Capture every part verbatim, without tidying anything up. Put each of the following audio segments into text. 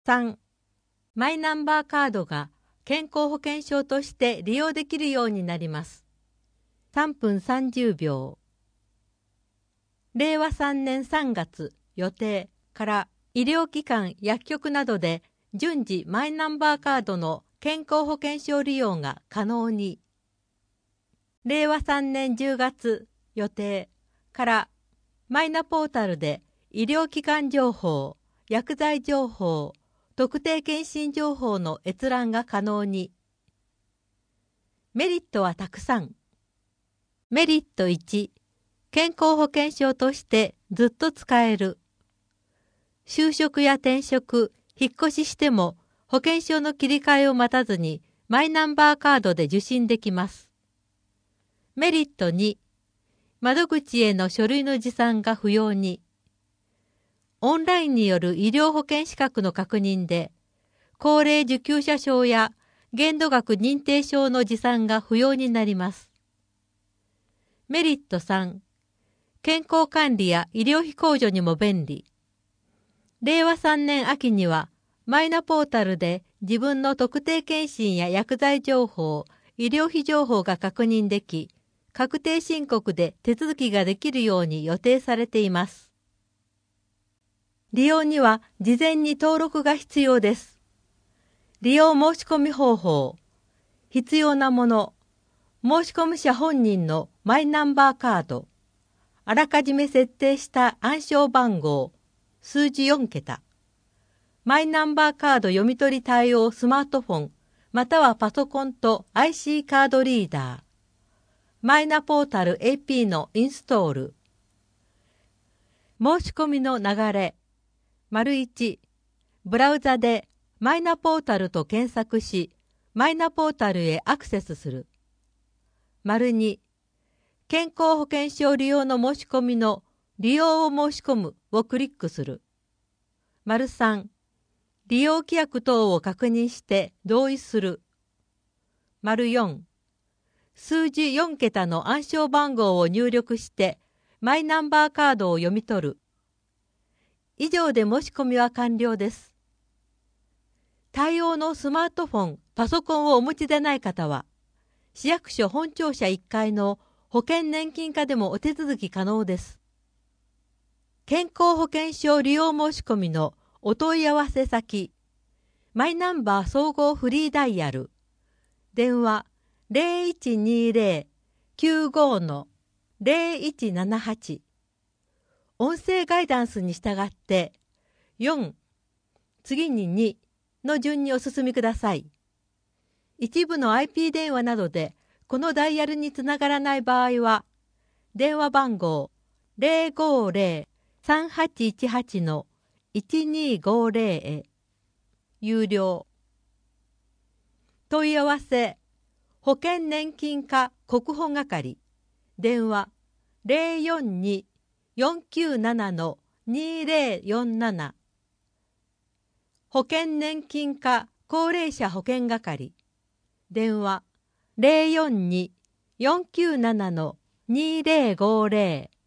さん. マイナンバーカードが健康保険証として利用できるようになります。さんぷんさんじゅうびょう。れいわさんねんさんがつ予定から医療機関・薬局などで順次マイナンバーカードの健康保険証利用が可能に。れいわさんねんじゅうがつ予定からマイナポータルで医療機関情報、薬剤情報、特定健診情報の閲覧が可能に。メリットはたくさん。メリットいち、健康保険証としてずっと使える。就職や転職、引っ越ししても保険証の切り替えを待たずにマイナンバーカードで受診できます。メリットに、窓口への書類の持参が不要に。オンラインによる医療保険資格の確認で、高齢受給者証や限度額認定証の持参が不要になります。メリットさん、健康管理や医療費控除にも便利。れいわさんねん秋には、マイナポータルで自分の特定健診や薬剤情報、医療費情報が確認でき、確定申告で手続きができるように予定されています。利用には事前に登録が必要です。利用申し込み方法。必要なもの。申し込み者本人のマイナンバーカード。あらかじめ設定した暗証番号。数字よんけた。マイナンバーカード読み取り対応スマートフォン、またはパソコンと アイシー カードリーダー。マイナポータル エーピー のインストール。申し込みの流れ。丸いち、ブラウザでマイナポータルと検索し、マイナポータルへアクセスする。丸に、健康保険証利用の申し込みの利用を申し込むをクリックする。丸さん、利用規約等を確認して同意する。丸よん、数字よんけたの暗証番号を入力してマイナンバーカードを読み取る。以上で申し込みは完了です。対応のスマートフォン、パソコンをお持ちでない方は、市役所本庁舎いっかいの保険年金課でもお手続き可能です。健康保険証利用申し込みのお問い合わせ先、マイナンバー総合フリーダイヤル、電話 ゼロいちにゼロ きゅうご ゼロいちななはち、音声ガイダンスに従ってよん、次ににの順にお進みください。一部の アイピー 電話などでこのダイヤルにつながらない場合は、電話番号 ゼロごゼロ さんはちいちはち のいちにごゼロ へ。有料。問い合わせ、保険年金課国保係、電話 ゼロよんに よんきゅうなな にゼロよんなな。保険年金課高齢者保険係、電話 ゼロよんに よんきゅうなな にゼロごゼロ。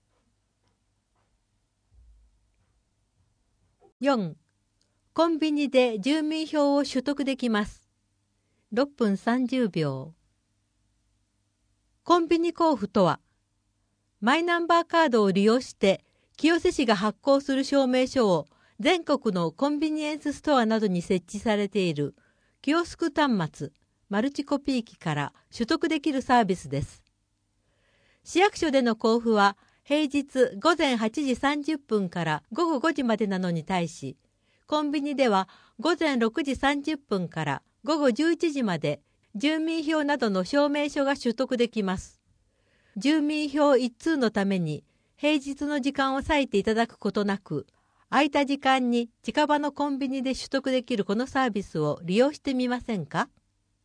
よん. コンビニで住民票を取得できます。ろっぷんさんじゅうびょう。コンビニ交付とは、マイナンバーカードを利用して清瀬市が発行する証明書を全国のコンビニエンスストアなどに設置されているキオスク端末、マルチコピー機から取得できるサービスです。市役所での交付は平日ごぜんはちじさんじゅっぷんからごごごじまでなのに対し、コンビニではごぜんろくじさんじゅっぷんからごごじゅういちじまで住民票などの証明書が取得できます。住民票一通のために平日の時間を割いていただくことなく、空いた時間に近場のコンビニで取得できるこのサービスを利用してみませんか？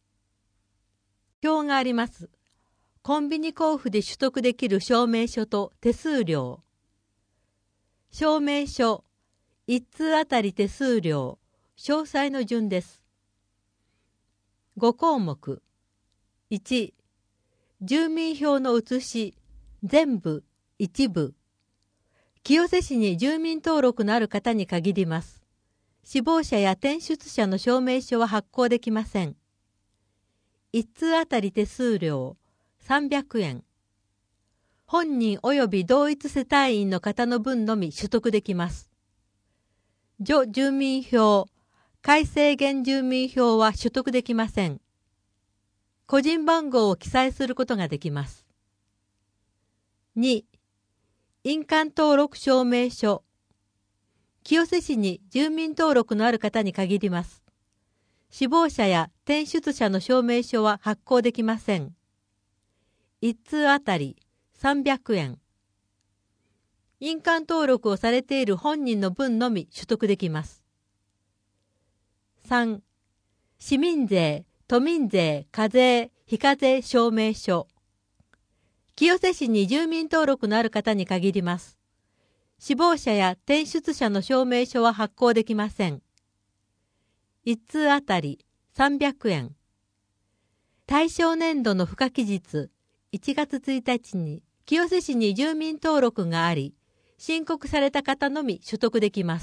表があります。コンビニ交付で取得できる証明書と手数料。証明書、一通あたり手数料、詳細の順です。ごこうもく。いち、住民票の写し、全部、一部。清瀬市に住民登録のある方に限ります。 死亡者や転出者の証明書は発行できません。一通あたり手数料さんびゃくえん。本人及び同一世帯員の方の分のみ取得できます。除住民票、改正現住民票は取得できません。個人番号を記載することができます。に. 印鑑登録証明書。清瀬市に住民登録のある方に限ります。死亡者や転出者の証明書は発行できません。一通あたりさんびゃくえん。印鑑登録をされている本人の分のみ取得できます。さん. 市民税、都民税、課税、非課税証明書。清瀬市に住民登録のある方に限ります。死亡者や転出者の証明書は発行できません。一通あたりさんびゃくえん。対象年度の付加期日いちがつついたちに清瀬市に住民登録があり、申告された方のみ取得できます。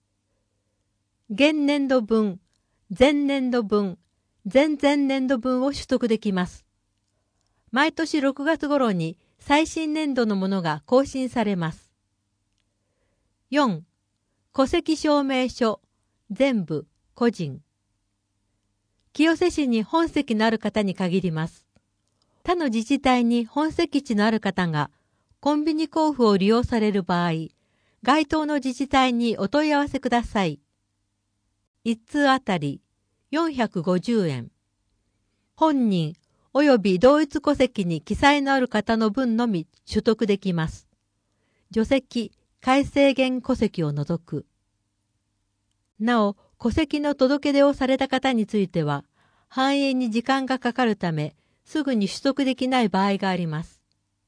現年度分、前年度分、前々年度分を取得できます。毎年ろくがつ頃に最新年度のものが更新されます。よん. 戸籍証明書、全部、個人。清瀬市に本籍のある方に限ります。他の自治体に本籍地のある方がコンビニ交付を利用される場合、該当の自治体にお問い合わせください。一通あたりよんひゃくごじゅうえん。本人及び同一戸籍に記載のある方の分のみ取得できます。除籍、改正現戸籍を除く。なお、戸籍の届け出をされた方については、反映に時間がかかるため、すぐに取得できない場合があります。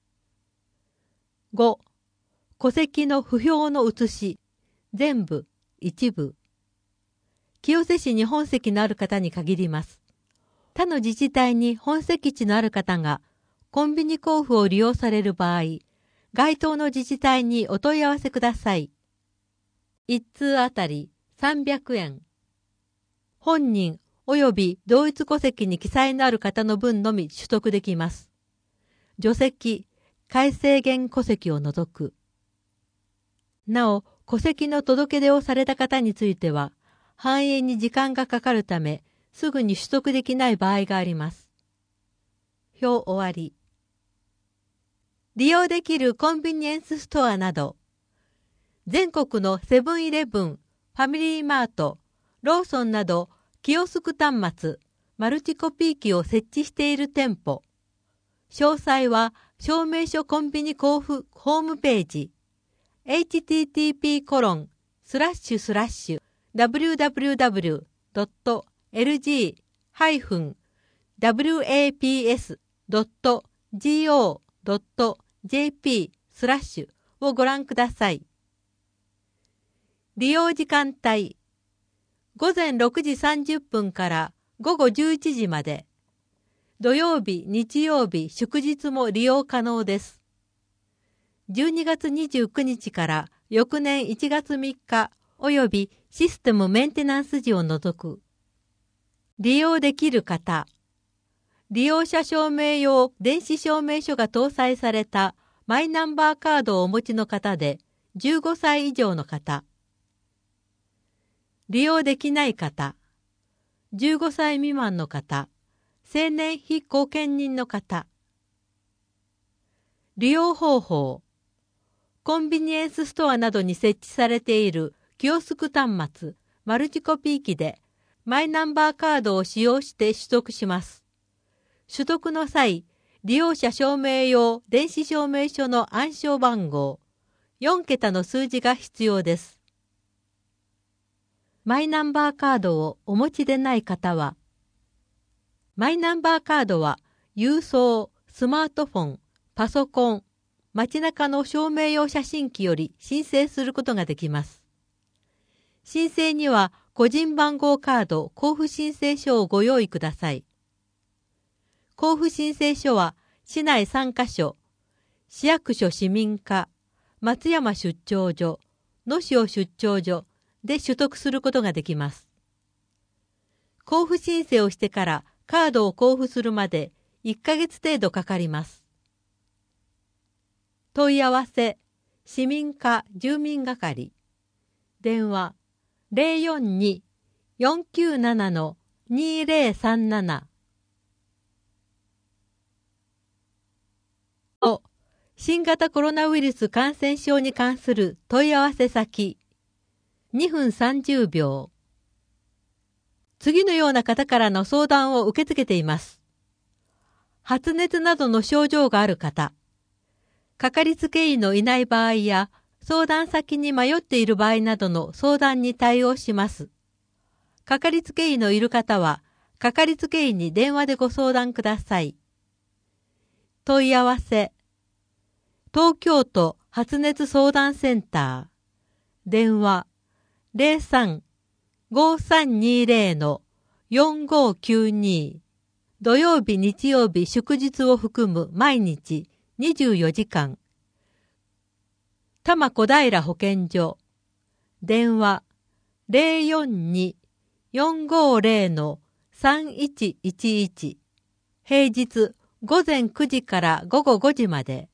ご. 戸籍の不評の写し、全部、一部。清瀬市に本籍のある方に限ります。他の自治体に本籍地のある方が、コンビニ交付を利用される場合、該当の自治体にお問い合わせください。一通あたりさんびゃくえん。本人及び同一戸籍に記載のある方の分のみ取得できます。除籍、改正現戸籍を除く。なお、戸籍の届け出をされた方については、反映に時間がかかるため、すぐに取得できない場合があります。表終わり。利用できるコンビニエンスストアなど、全国のセブンイレブン、ファミリーマート、ローソンなど、キオスク端末、マルチコピー機を設置している店舗。詳細は、証明書コンビニ交付ホームページ、エイチティーティーピーコロンスラッシュスラッシュダブリューダブリューダブリュードットエルジーハイフンダブリューエーピーエスドットジーオードットジェーピースラッシュをご覧ください。利用時間帯、ごぜんろくじさんじゅっぷんからごごじゅういちじまで、土曜日、日曜日、祝日も利用可能です。じゅうにがつにじゅうくにちから翌年いちがつみっかおよびシステムメンテナンス時を除く。利用できる方、利用者証明用電子証明書が搭載されたマイナンバーカードをお持ちの方でじゅうごさい以上の方。利用できない方、じゅうごさい未満の方、成年非後見人の方。利用方法、コンビニエンスストアなどに設置されているキオスク端末、マルチコピー機でマイナンバーカードを使用して取得します。取得の際、利用者証明用電子証明書の暗証番号、よんけたの数字が必要です。マイナンバーカードをお持ちでない方は、マイナンバーカードは郵送、スマートフォン、パソコン、街中の証明用写真機より申請することができます。申請には個人番号カード交付申請書をご用意ください。交付申請書は市内さんかしょ、市役所市民課、松山出張所、野潮出張所、 で取得することができます。交付申請をしてからカードを交付するまでいっかげつ程度かかります。問い合わせ市民課住民係電話 ゼロよんに よんきゅうなな にゼロさんなな と新型コロナウイルス感染症に関する問い合わせ先にふんさんじゅうびょう。次のような方からの相談を受け付けています。発熱などの症状がある方、かかりつけ医のいない場合や相談先に迷っている場合などの相談に対応します。かかりつけ医のいる方は、かかりつけ医に電話でご相談ください。問い合わせ東京都発熱相談センター電話 ゼロさん ごさんにゼロ よんごきゅうに 土曜日日曜日祝日を含む毎日にじゅうよじかん多摩小平保健所電話 ゼロよんに よんごゼロ さんいちいちいち 平日午前くじから午後ごじまで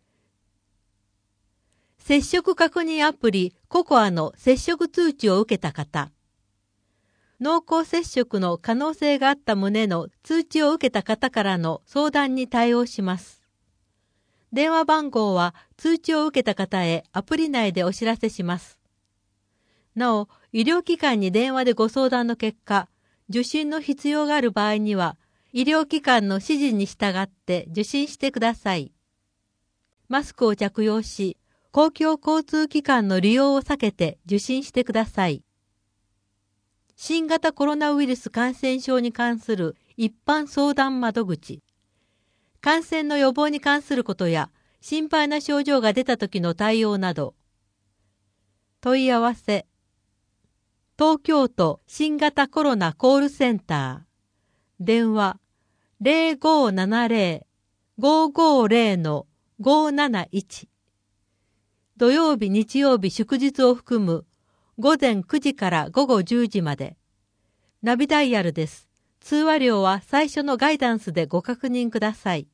接触確認アプリココアの接触通知を受けた方、濃厚接触の可能性があった旨の通知を受けた方からの相談に対応します。電話番号は通知を受けた方へアプリ内でお知らせします。なお、医療機関に電話でご相談の結果、受診の必要がある場合には、医療機関の指示に従って受診してください。マスクを着用し、公共交通機関の利用を避けて受診してください。新型コロナウイルス感染症に関する一般相談窓口、感染の予防に関することや心配な症状が出た時の対応など、問い合わせ、東京都新型コロナコールセンター、電話ゼロごななゼロ ごごゼロ ごなないち土曜日日曜日祝日を含む午前くじから午後じゅうじまで。ナビダイヤルです。通話料は最初のガイダンスでご確認ください。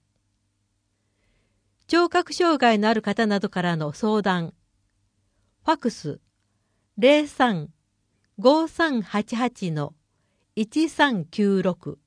聴覚障害のある方などからの相談。ファクスゼロさん ごさんはちはち いちさんきゅうろく